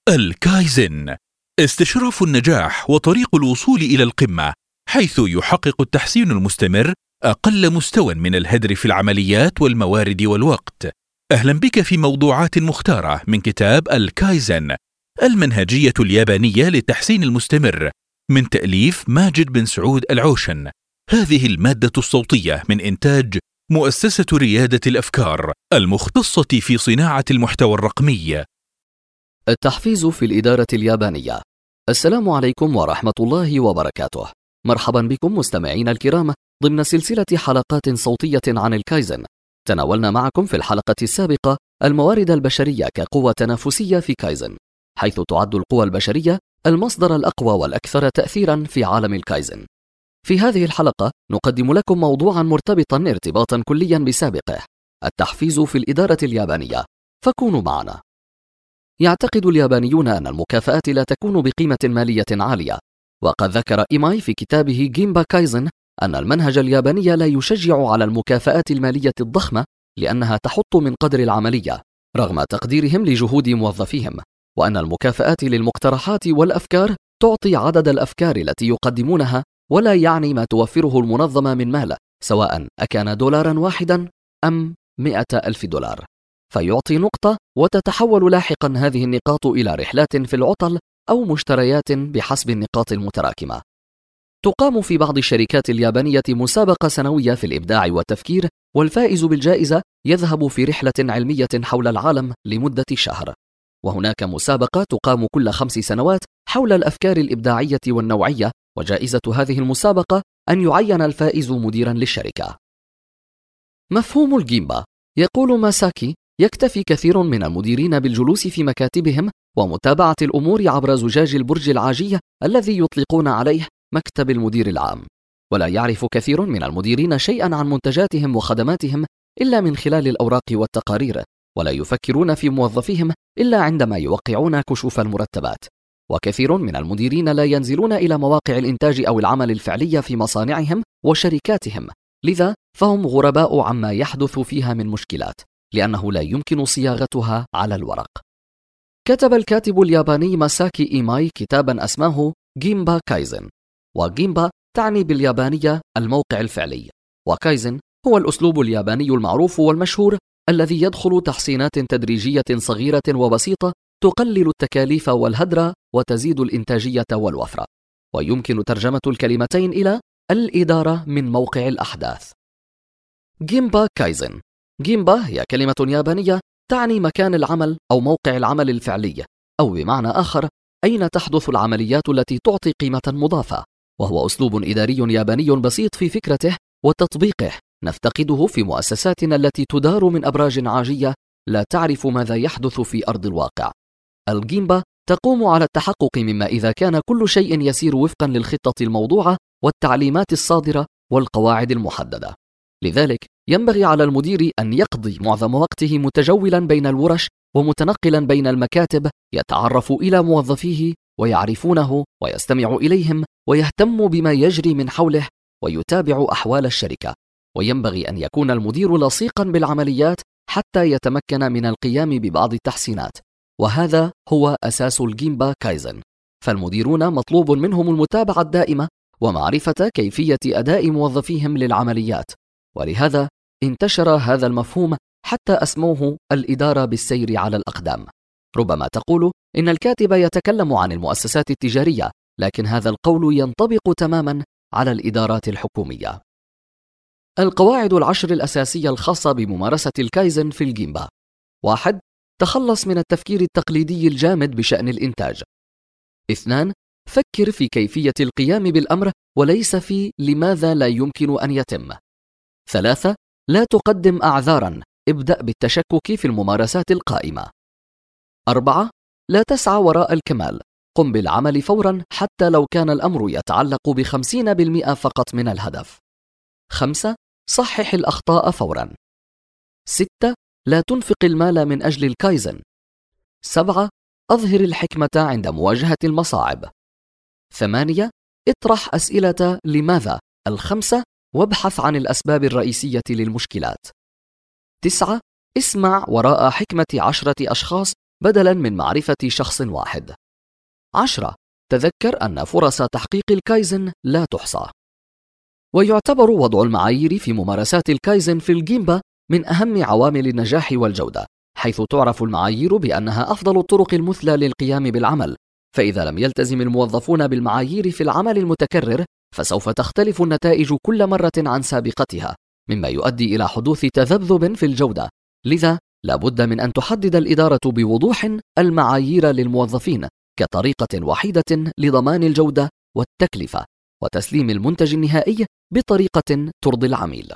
الكايزن استشراف النجاح وطريق الوصول إلى القمة، حيث يحقق التحسين المستمر أقل مستوى من الهدر في العمليات والموارد والوقت. أهلا بك في موضوعات مختارة من كتاب الكايزن، المنهجية اليابانية للتحسين المستمر، من تأليف ماجد بن سعود العوشن. هذه المادة الصوتية من إنتاج مؤسسة ريادة الأفكار المختصة في صناعة المحتوى الرقمي. التحفيز في الإدارة اليابانية. السلام عليكم ورحمة الله وبركاته. مرحبا بكم مستمعين الكرام ضمن سلسلة حلقات صوتية عن الكايزن. تناولنا معكم في الحلقة السابقة الموارد البشرية كقوة تنافسية في كايزن، حيث تعد القوى البشرية المصدر الأقوى والأكثر تأثيرا في عالم الكايزن. في هذه الحلقة نقدم لكم موضوعا مرتبطا ارتباطا كليا بسابقه: التحفيز في الإدارة اليابانية، فكونوا معنا. يعتقد اليابانيون أن المكافآت لا تكون بقيمة مالية عالية، وقد ذكر إيماي في كتابه جيمبا كايزن أن المنهج الياباني لا يشجع على المكافآت المالية الضخمة لأنها تحط من قدر العملية رغم تقديرهم لجهود موظفيهم، وأن المكافآت للمقترحات والأفكار تعطي عدد الأفكار التي يقدمونها ولا يعني ما توفره المنظمة من مال، سواء أكان دولارا واحدا أم 100,000 دولار، فيعطي نقطة وتتحول لاحقا هذه النقاط إلى رحلات في العطل أو مشتريات بحسب النقاط المتراكمة. تقام في بعض الشركات اليابانية مسابقة سنوية في الإبداع والتفكير، والفائز بالجائزة يذهب في رحلة علمية حول العالم لمدة شهر. وهناك مسابقة تقام كل 5 سنوات حول الأفكار الإبداعية والنوعية، وجائزة هذه المسابقة أن يعين الفائز مديرا للشركة. مفهوم الجيمبا. يقول ماساكي: يكتفي كثير من المديرين بالجلوس في مكاتبهم ومتابعة الأمور عبر زجاج البرج العاجي الذي يطلقون عليه مكتب المدير العام، ولا يعرف كثير من المديرين شيئا عن منتجاتهم وخدماتهم إلا من خلال الأوراق والتقارير، ولا يفكرون في موظفيهم إلا عندما يوقعون كشوف المرتبات، وكثير من المديرين لا ينزلون إلى مواقع الإنتاج أو العمل الفعلي في مصانعهم وشركاتهم، لذا فهم غرباء عما يحدث فيها من مشكلات، لأنه لا يمكن صياغتها على الورق. كتب الكاتب الياباني ماساكي إيماي كتابا أسماه جيمبا كايزن، وجيمبا تعني باليابانية الموقع الفعلي، وكايزن هو الأسلوب الياباني المعروف والمشهور الذي يدخل تحسينات تدريجية صغيرة وبسيطة تقلل التكاليف والهدر وتزيد الإنتاجية والوفرة، ويمكن ترجمة الكلمتين إلى الإدارة من موقع الأحداث. جيمبا كايزن. جيمبا هي كلمة يابانية تعني مكان العمل أو موقع العمل الفعلي، أو بمعنى آخر أين تحدث العمليات التي تعطي قيمة مضافة، وهو أسلوب إداري ياباني بسيط في فكرته وتطبيقه نفتقده في مؤسساتنا التي تدار من أبراج عاجية لا تعرف ماذا يحدث في أرض الواقع. الجيمبا تقوم على التحقق مما إذا كان كل شيء يسير وفقا للخطة الموضوعة والتعليمات الصادرة والقواعد المحددة. لذلك ينبغي على المدير أن يقضي معظم وقته متجولا بين الورش ومتنقلا بين المكاتب، يتعرف إلى موظفيه ويعرفونه ويستمع إليهم ويهتم بما يجري من حوله ويتابع أحوال الشركة. وينبغي أن يكون المدير لصيقا بالعمليات حتى يتمكن من القيام ببعض التحسينات، وهذا هو أساس الجيمبا كايزن. فالمديرون مطلوب منهم المتابعة الدائمة ومعرفة كيفية أداء موظفيهم للعمليات، ولهذا انتشر هذا المفهوم حتى أسموه الإدارة بالسير على الأقدام. ربما تقول إن الكاتب يتكلم عن المؤسسات التجارية، لكن هذا القول ينطبق تماما على الإدارات الحكومية. القواعد 10 الأساسية الخاصة بممارسة الكايزن في الجيمبا: 1. تخلص من التفكير التقليدي الجامد بشأن الإنتاج. 2. فكر في كيفية القيام بالأمر وليس في لماذا لا يمكن أن يتم. 3. لا تقدم أعذارا، ابدأ بالتشكك في الممارسات القائمة. 4. لا تسعى وراء الكمال، قم بالعمل فورا حتى لو كان الأمر يتعلق ب50% فقط من الهدف. 5. صحح الأخطاء فورا. 6. لا تنفق المال من أجل الكايزن. 7. أظهر الحكمة عند مواجهة المصاعب. 8. اطرح أسئلة لماذا 5 وابحث عن الأسباب الرئيسية للمشكلات. 9. اسمع وراء حكمة 10 أشخاص بدلاً من معرفة شخص واحد. 10. تذكر أن فرص تحقيق الكايزن لا تحصى. ويعتبر وضع المعايير في ممارسات الكايزن في الجيمبا من أهم عوامل النجاح والجودة، حيث تعرف المعايير بأنها أفضل الطرق المثلى للقيام بالعمل، فإذا لم يلتزم الموظفون بالمعايير في العمل المتكرر فسوف تختلف النتائج كل مرة عن سابقتها، مما يؤدي إلى حدوث تذبذب في الجودة. لذا لا بد من أن تحدد الإدارة بوضوح المعايير للموظفين كطريقة وحيدة لضمان الجودة والتكلفة وتسليم المنتج النهائي بطريقة ترضي العميل.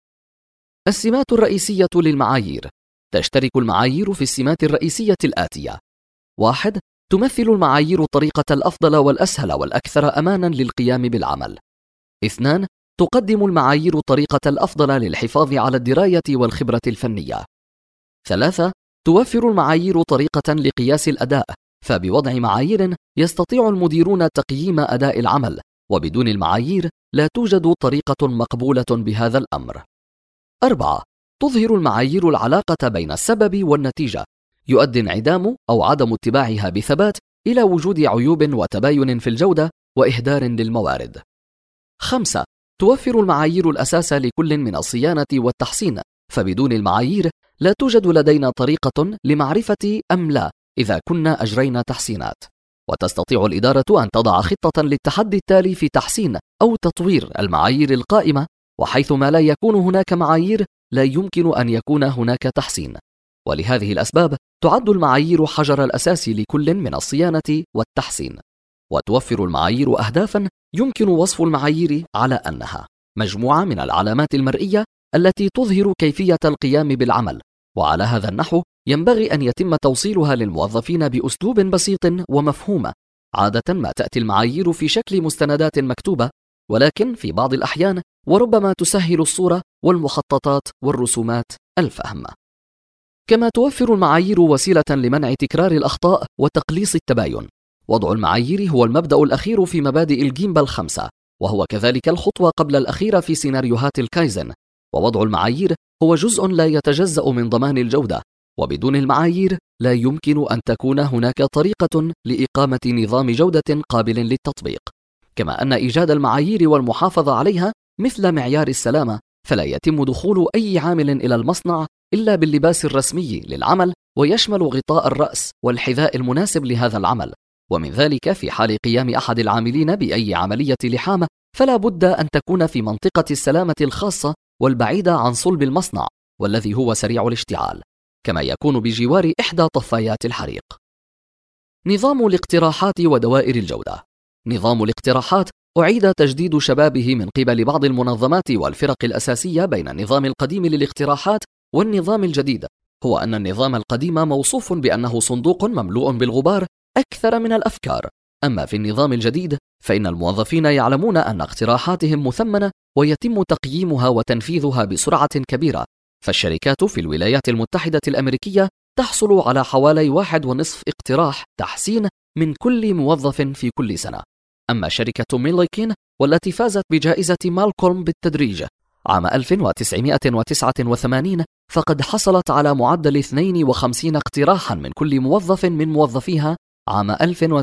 السمات الرئيسية للمعايير. تشترك المعايير في السمات الرئيسية الآتية: 1. تمثل المعايير الطريقة الأفضل والأسهل والأكثر أماناً للقيام بالعمل. 2. تقدم المعايير الطريقة الأفضل للحفاظ على الدراية والخبرة الفنية. 3. توفر المعايير طريقة لقياس الأداء، فبوضع معايير يستطيع المديرون تقييم أداء العمل، وبدون المعايير لا توجد طريقة مقبولة بهذا الأمر. 4. تظهر المعايير العلاقة بين السبب والنتيجة، يؤدي انعدام أو عدم اتباعها بثبات إلى وجود عيوب وتباين في الجودة وإهدار للموارد. 5. توفر المعايير الأساس لكل من الصيانة والتحسين، فبدون المعايير لا توجد لدينا طريقة لمعرفة أم لا إذا كنا أجرينا تحسينات. وتستطيع الإدارة أن تضع خطة للتحدي التالي في تحسين أو تطوير المعايير القائمة، وحيثما لا يكون هناك معايير لا يمكن أن يكون هناك تحسين. ولهذه الأسباب تعد المعايير حجر الأساس لكل من الصيانة والتحسين. وتوفر المعايير أهدافاً يمكن وصف المعايير على أنها مجموعة من العلامات المرئية التي تظهر كيفية القيام بالعمل، وعلى هذا النحو ينبغي أن يتم توصيلها للموظفين بأسلوب بسيط ومفهوم. عادة ما تأتي المعايير في شكل مستندات مكتوبة، ولكن في بعض الأحيان وربما تسهل الصورة والمخططات والرسومات الفهم. كما توفر المعايير وسيلة لمنع تكرار الأخطاء وتقليص التباين. وضع المعايير هو المبدأ الأخير في مبادئ الجيمبا الخمسة، وهو كذلك الخطوة قبل الأخيرة في سيناريوهات الكايزن. ووضع المعايير هو جزء لا يتجزأ من ضمان الجودة، وبدون المعايير لا يمكن أن تكون هناك طريقة لإقامة نظام جودة قابل للتطبيق. كما أن إيجاد المعايير والمحافظة عليها مثل معيار السلامة، فلا يتم دخول أي عامل إلى المصنع إلا باللباس الرسمي للعمل، ويشمل غطاء الرأس والحذاء المناسب لهذا العمل. ومن ذلك في حال قيام أحد العاملين بأي عملية لحامة، فلا بد أن تكون في منطقة السلامة الخاصة والبعيدة عن صلب المصنع، والذي هو سريع الاشتعال، كما يكون بجوار إحدى طفايات الحريق. نظام الاقتراحات ودوائر الجودة. نظام الاقتراحات أعيد تجديد شبابه من قبل بعض المنظمات والفرق الأساسية بين النظام القديم للاقتراحات والنظام الجديد. هو أن النظام القديم موصوف بأنه صندوق مملوء بالغبار أكثر من الأفكار، أما في النظام الجديد فإن الموظفين يعلمون أن اقتراحاتهم مثمنة ويتم تقييمها وتنفيذها بسرعة كبيرة. فالشركات في الولايات المتحدة الأمريكية تحصل على حوالي 1.5 اقتراح تحسين من كل موظف في كل سنة. أما شركة ميليكين والتي فازت بجائزة مالكولم بالتدريج عام 1989 فقد حصلت على معدل 52 اقتراحا من كل موظف من موظفيها عام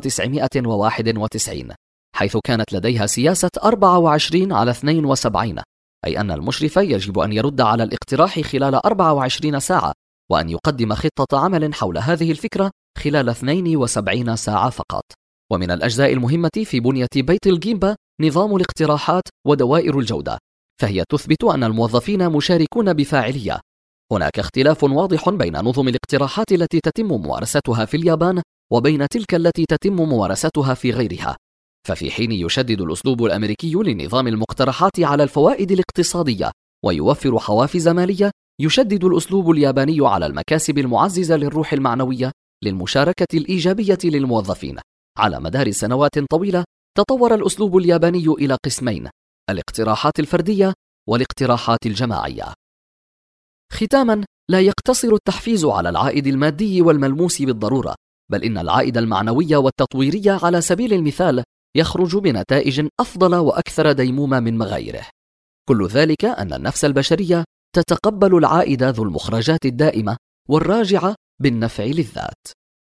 1991، حيث كانت لديها سياسة 24/72، أي أن المشرف يجب أن يرد على الاقتراح خلال 24 ساعة، وأن يقدم خطة عمل حول هذه الفكرة خلال 72 ساعة فقط. ومن الأجزاء المهمة في بنية بيت الجيمبا نظام الاقتراحات ودوائر الجودة، فهي تثبت أن الموظفين مشاركون بفاعلية. هناك اختلاف واضح بين نظم الاقتراحات التي تتم ممارستها في اليابان وبين تلك التي تتم ممارستها في غيرها. ففي حين يشدد الأسلوب الأمريكي لنظام المقترحات على الفوائد الاقتصادية ويوفر حوافز مالية، يشدد الأسلوب الياباني على المكاسب المعززة للروح المعنوية للمشاركة الإيجابية للموظفين. على مدار سنوات طويلة تطور الأسلوب الياباني إلى قسمين: الاقتراحات الفردية والاقتراحات الجماعية. ختاماً، لا يقتصر التحفيز على العائد المادي والملموس بالضرورة، بل إن العائد المعنوي والتطويري على سبيل المثال يخرج بنتائج أفضل وأكثر ديمومة من مغايره. كل ذلك أن النفس البشرية تتقبل العائد ذو المخرجات الدائمة والراجعة بالنفع للذات.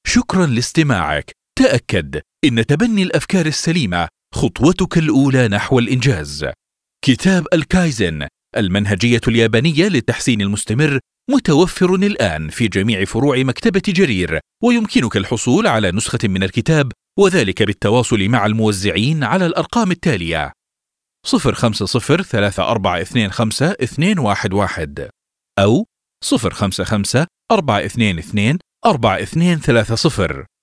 شكرا لاستماعك. تأكد إن تبني الأفكار السليمة خطوتك الأولى نحو الإنجاز. كتاب الكايزن، المنهجية اليابانية للتحسين المستمر، متوفر الآن في جميع فروع مكتبة جرير، ويمكنك الحصول على نسخة من الكتاب، وذلك بالتواصل مع الموزعين على الأرقام التالية: 050-3425-211 أو 055-422-4230.